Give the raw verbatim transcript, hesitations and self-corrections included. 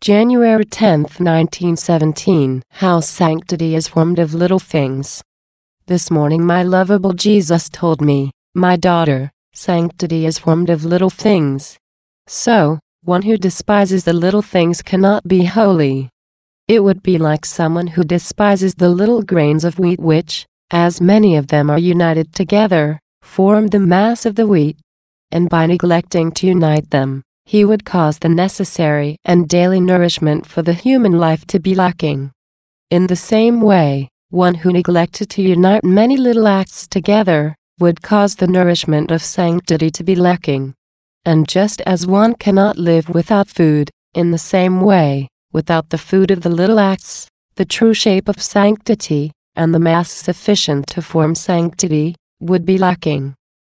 January tenth, nineteen seventeen. How sanctity is formed of little things. This morning my lovable Jesus told me, "My daughter, sanctity is formed of little things." So, one who despises the little things cannot be holy. It would be like someone who despises the little grains of wheat which, as many of them are united together, form the mass of the wheat. And by neglecting to unite them, he would cause the necessary and daily nourishment for the human life to be lacking. In the same way, one who neglected to unite many little acts together, would cause the nourishment of sanctity to be lacking. And just as one cannot live without food, in the same way, without the food of the little acts, the true shape of sanctity, and the mass sufficient to form sanctity, would be lacking.